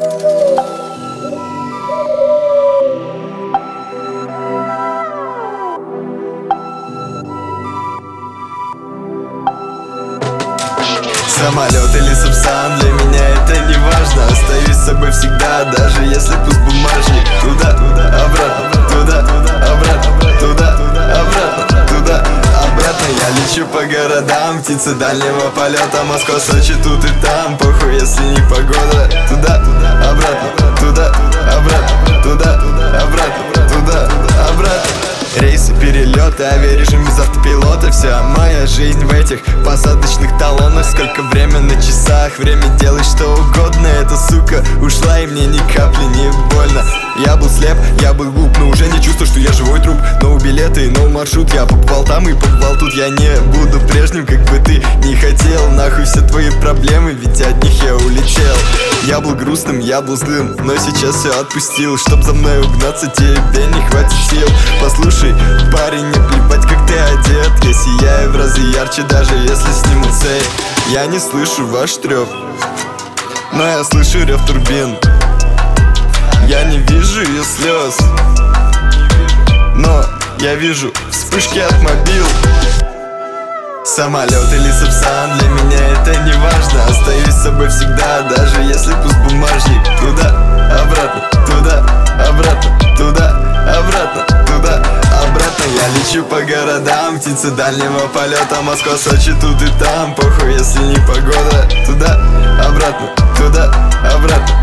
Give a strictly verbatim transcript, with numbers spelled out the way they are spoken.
Самолет или Сапсан, для меня это не важно. Остаюсь с собой всегда, даже если пуст бумажник. Туда, обратно, туда, обратно, туда, обратно, туда, обратно. Я лечу по городам, птица дальнего полета. Москва, Сочи, тут и там, похуй, если не погода. Туда, обратно, туда, обратно, туда, обратно, туда, обратно. Рейсы, перелеты, авиарежим без автопилота. Вся моя жизнь в этих посадочных талонах. Сколько время на часах, время делать что угодно. Эта сука ушла и мне ни капли не больно. Я был слеп, я был глуп, но уже не чувствую, что я живой труп. Новые билеты, новый маршрут, я побывал там и побывал тут. Я не буду прежним, как бы ты не хотел. Нахуй все твои проблемы, ведь от них я улетел. Я был грустным, я был злым, но сейчас все отпустил. Чтоб за мной угнаться, тебе не хватит сил. Послушай, парень, не плевать, как ты одет. Я сияю в разы ярче, даже если сниму цепь. Я не слышу ваш трёп, но я слышу рев турбин. Я не вижу ее слез, но я вижу вспышки от мобил. Самолет или Сапсан, для меня это не важно. Остаюсь с собой всегда, даже если пуст бумажник. Туда, обратно, туда, обратно, туда, обратно, туда, обратно. Я лечу по городам, птица дальнего полета. Москва, Сочи, тут и там, похуй, если не погода. Туда, обратно, туда, обратно,